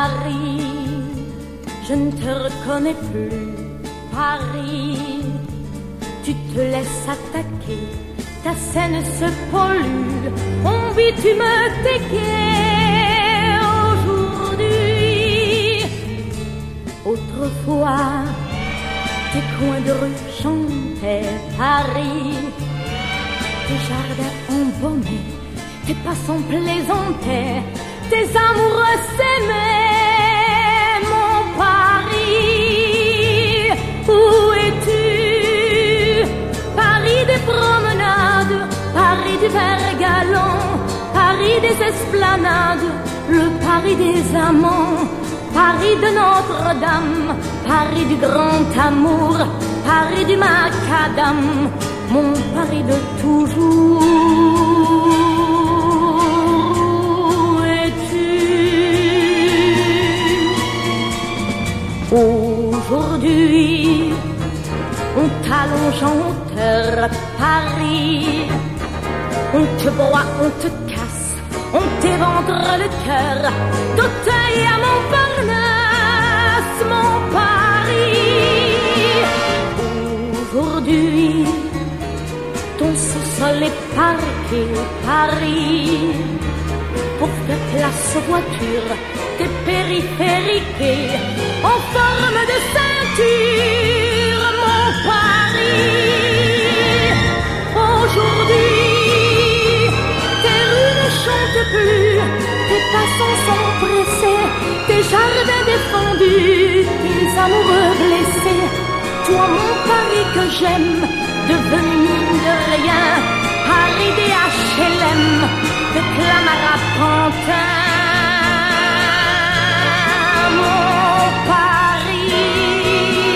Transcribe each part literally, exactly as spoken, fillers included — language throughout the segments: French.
Paris, je ne te reconnais plus. Paris, tu te laisses attaquer, ta scène se pollue, on bitume tes quais aujourd'hui. Autrefois, tes coins de rue chantaient Paris, tes jardins embaumés, tes passants plaisantaient, tes amoureux s'aimaient, mon Paris, où es-tu? Paris des promenades, Paris du vert galant, Paris des esplanades, le Paris des amants, Paris de Notre-Dame, Paris du grand amour, Paris du macadam, mon Paris de toujours. Où es-tu? Aujourd'hui, on t'allonge en hauteur, Paris, on te broie, on te casse, on t'éventre le cœur, d'Auteuil à Montparnasse, mon Paris. Aujourd'hui, ton sous-sol est parqué, Paris, pour faire place aux voitures, t'es périphériqué, en forme de ceinture, mon Paris. Aujourd'hui, tes rues ne chantent plus, tes passants sont pressés, tes jardins défendus, tes amoureux blessés. Toi, mon Paris que j'aime, devenu mine de rien, Paris des H L M, de Clamart à Pantin, mon Paris,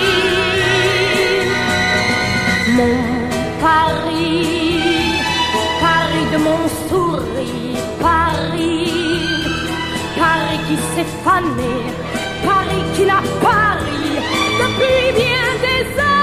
mon Paris, Paris de mon sourire, Paris, Paris qui s'est fané, Paris qui n'a pari depuis bien des années.